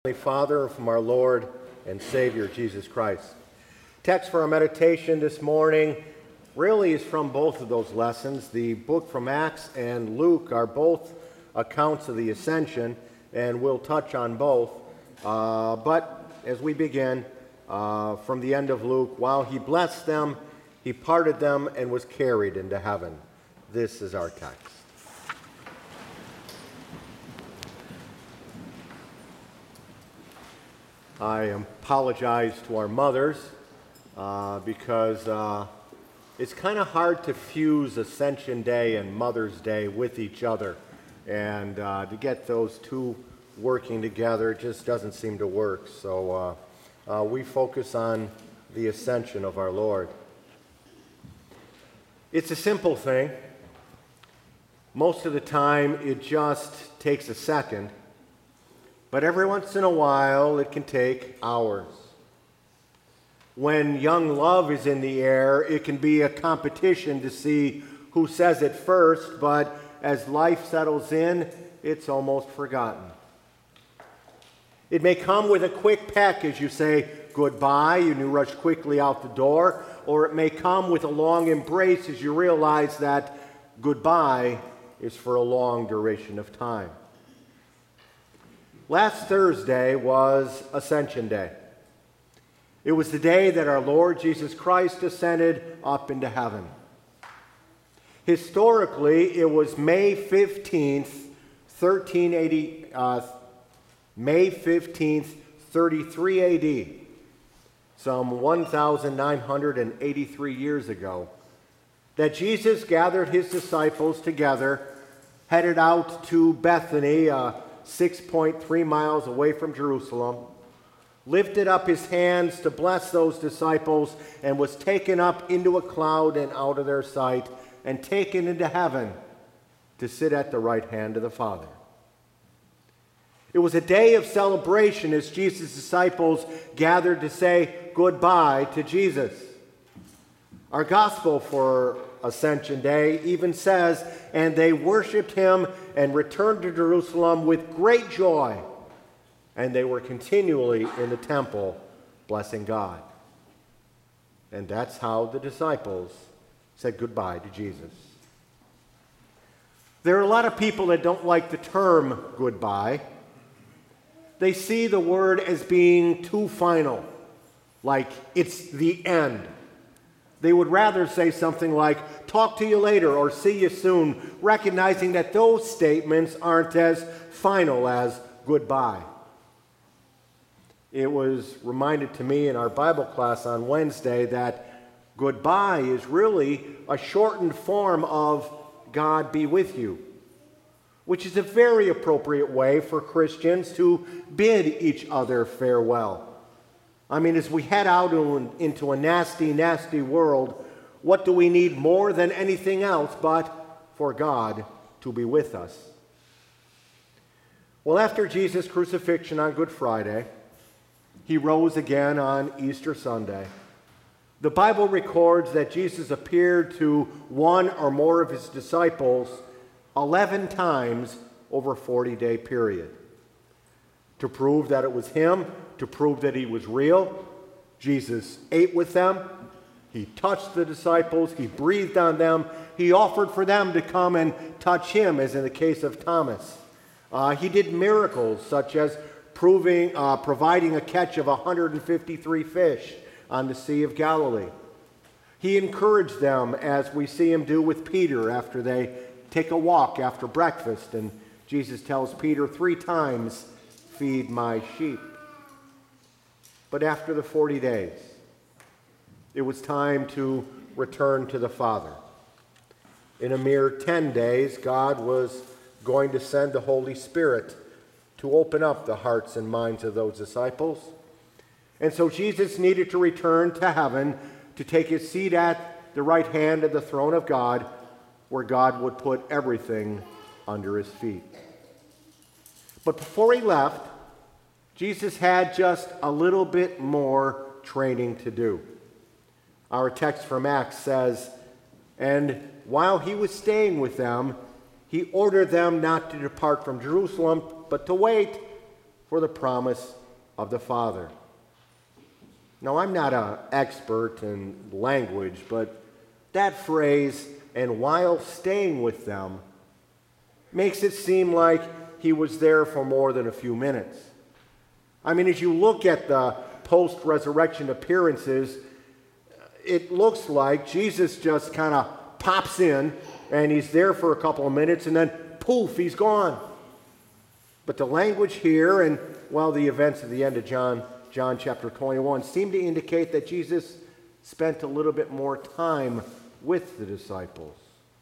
Heavenly Father, from our Lord and Savior Jesus Christ. Text for our meditation this morning really is from both of those lessons. The book from Acts and Luke are both accounts of the ascension, and we'll touch on both. But as we begin, from the end of Luke, while he blessed them, he parted them and was carried into heaven. This is our text. I apologize to our mothers because it's kind of hard to fuse Ascension Day and Mother's Day with each other. And to get those two working together just doesn't seem to work. So we focus on the ascension of our Lord. It's a simple thing. Most of the time it just takes a second. But every once in a while, it can take hours. When young love is in the air, it can be a competition to see who says it first, but as life settles in, it's almost forgotten. It may come with a quick peck as you say goodbye, and you rush quickly out the door, or it may come with a long embrace as you realize that goodbye is for a long duration of time. Last Thursday was Ascension Day. It was the day that our Lord Jesus Christ ascended up into heaven. Historically, it was May 15th, 33 AD, some 1,983 years ago, that Jesus gathered his disciples together, headed out to Bethany, 6.3 miles away from Jerusalem, lifted up his hands to bless those disciples, and was taken up into a cloud and out of their sight, and taken into heaven to sit at the right hand of the Father. It was a day of celebration as Jesus' disciples gathered to say goodbye to Jesus. Our gospel for Ascension Day even says, "And they worshiped him and returned to Jerusalem with great joy, and they were continually in the temple blessing God." And that's how the disciples said goodbye to Jesus. There are a lot of people that don't like the term goodbye. They see the word as being too final, like it's the end. They would rather say something like, "Talk to you later," or "See you soon," recognizing that those statements aren't as final as goodbye. It was reminded to me in our Bible class on Wednesday that goodbye is really a shortened form of "God be with you," which is a very appropriate way for Christians to bid each other farewell. I mean, as we head out into a nasty, nasty world, what do we need more than anything else but for God to be with us? Well, after Jesus' crucifixion on Good Friday, he rose again on Easter Sunday. The Bible records that Jesus appeared to one or more of his disciples 11 times over a 40-day period. To prove that it was him, to prove that he was real, Jesus ate with them, he touched the disciples, he breathed on them, he offered for them to come and touch him, as in the case of Thomas. He did miracles such as providing a catch of 153 fish on the Sea of Galilee. He encouraged them, as we see him do with Peter after they take a walk after breakfast, and Jesus tells Peter 3 times, "Feed my sheep." But after the 40 days, it was time to return to the Father. In a mere 10 days, God was going to send the Holy Spirit to open up the hearts and minds of those disciples. And so Jesus needed to return to heaven to take his seat at the right hand of the throne of God, where God would put everything under his feet. But before he left, Jesus had just a little bit more training to do. Our text from Acts says, "And while he was staying with them, he ordered them not to depart from Jerusalem, but to wait for the promise of the Father. Now, I'm not an expert in language, but that phrase, "and while staying with them," makes it seem like he was there for more than a few minutes. I mean, as you look at the post-resurrection appearances, it looks like Jesus just kind of pops in and he's there for a couple of minutes and then poof, he's gone. But the language here and, well, the events at the end of John chapter 21 seem to indicate that Jesus spent a little bit more time with the disciples.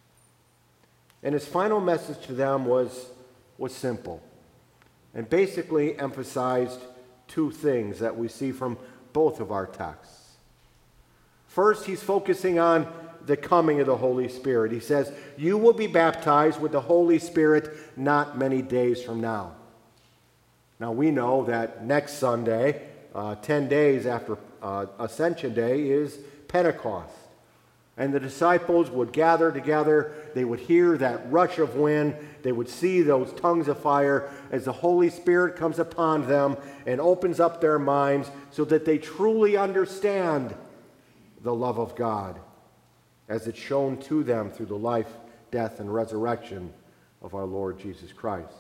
And his final message to them was simple and basically emphasized two things that we see from both of our texts. First, he's focusing on the coming of the Holy Spirit. He says, "You will be baptized with the Holy Spirit not many days from now." Now, we know that next Sunday, 10 days after Ascension Day, is Pentecost. And the disciples would gather together. They would hear that rush of wind. They would see those tongues of fire as the Holy Spirit comes upon them and opens up their minds so that they truly understand the love of God as it's shown to them through the life, death, and resurrection of our Lord Jesus Christ.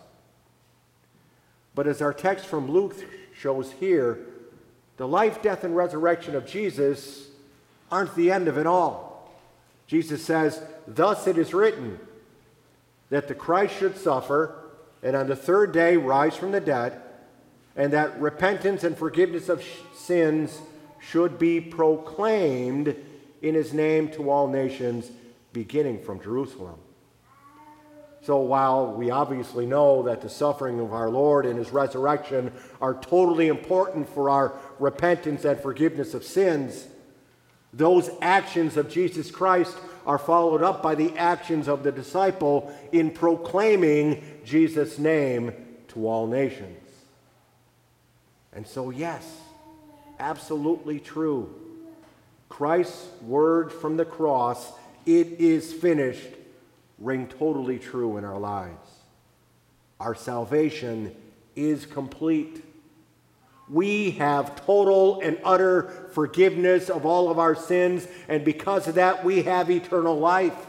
But as our text from Luke shows here, the life, death, and resurrection of Jesus aren't the end of it all. Jesus says, "Thus it is written, that the Christ should suffer, and on the third day rise from the dead, and that repentance and forgiveness of sins should be proclaimed in his name to all nations, beginning from Jerusalem." So while we obviously know that the suffering of our Lord and his resurrection are totally important for our repentance and forgiveness of sins, those actions of Jesus Christ are followed up by the actions of the disciple in proclaiming Jesus' name to all nations. And so, yes, absolutely true. Christ's word from the cross, "It is finished," ring totally true in our lives. Our salvation is complete. We have total and utter forgiveness of all of our sins, and because of that, we have eternal life.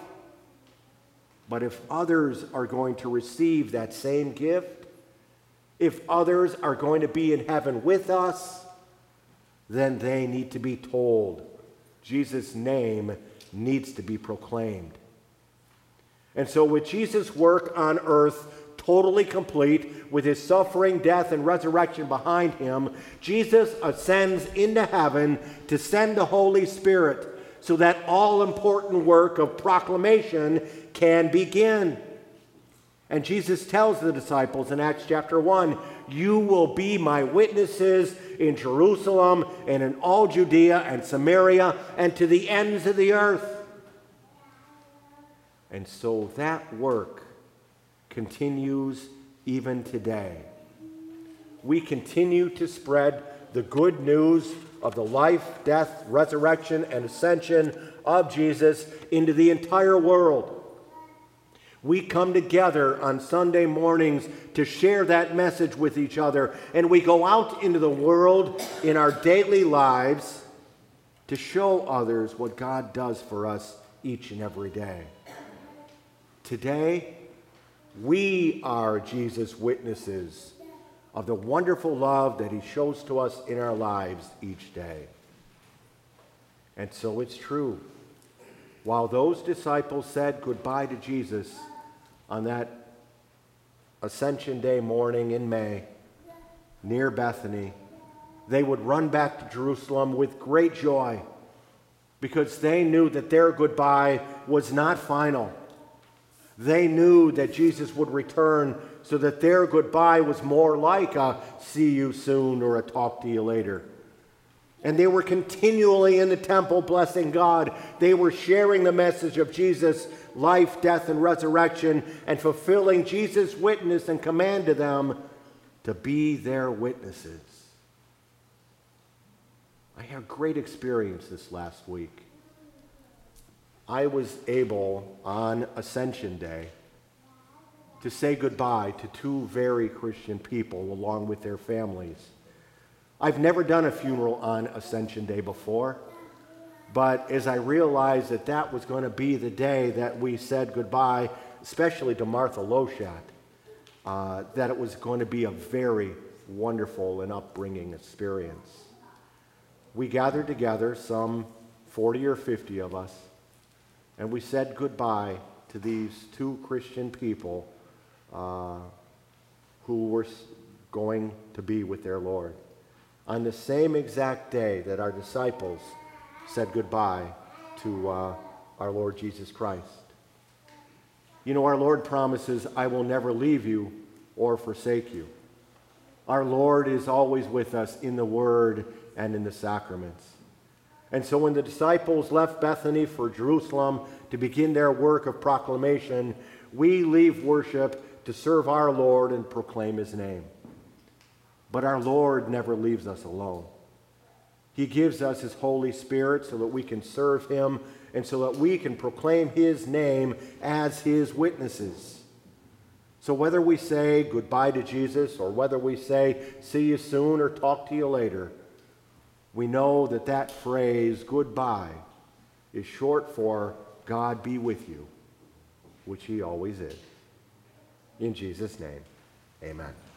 But if others are going to receive that same gift, if others are going to be in heaven with us, then they need to be told. Jesus' name needs to be proclaimed. And so with Jesus' work on earth totally complete, with his suffering, death, and resurrection behind him, Jesus ascends into heaven to send the Holy Spirit so that all-important work of proclamation can begin. And Jesus tells the disciples in Acts chapter 1, "You will be my witnesses in Jerusalem and in all Judea and Samaria and to the ends of the earth." And so that work continues even today. We continue to spread the good news of the life, death, resurrection, and ascension of Jesus into the entire world. We come together on Sunday mornings to share that message with each other, and we go out into the world in our daily lives to show others what God does for us each and every day. Today, we are Jesus' witnesses of the wonderful love that he shows to us in our lives each day. And so it's true. While those disciples said goodbye to Jesus on that Ascension Day morning in May near Bethany, they would run back to Jerusalem with great joy because they knew that their goodbye was not final. They knew that Jesus would return so that their goodbye was more like a "see you soon" or a "talk to you later." And they were continually in the temple blessing God. They were sharing the message of Jesus' life, death, and resurrection and fulfilling Jesus' witness and command to them to be their witnesses. I had a great experience this last week. I was able, on Ascension Day, to say goodbye to two very Christian people along with their families. I've never done a funeral on Ascension Day before, but as I realized that that was going to be the day that we said goodbye, especially to Martha Loshat, that it was going to be a very wonderful and upbringing experience. We gathered together, some 40 or 50 of us, and we said goodbye to these two Christian people who were going to be with their Lord on the same exact day that our disciples said goodbye to our Lord Jesus Christ. You know, our Lord promises, "I will never leave you or forsake you." Our Lord is always with us in the Word and in the sacraments. And so when the disciples left Bethany for Jerusalem to begin their work of proclamation, we leave worship to serve our Lord and proclaim His name. But our Lord never leaves us alone. He gives us His Holy Spirit so that we can serve Him and so that we can proclaim His name as His witnesses. So whether we say goodbye to Jesus or whether we say see you soon or talk to you later, we know that that phrase, goodbye, is short for God be with you, which He always is. In Jesus' name, amen.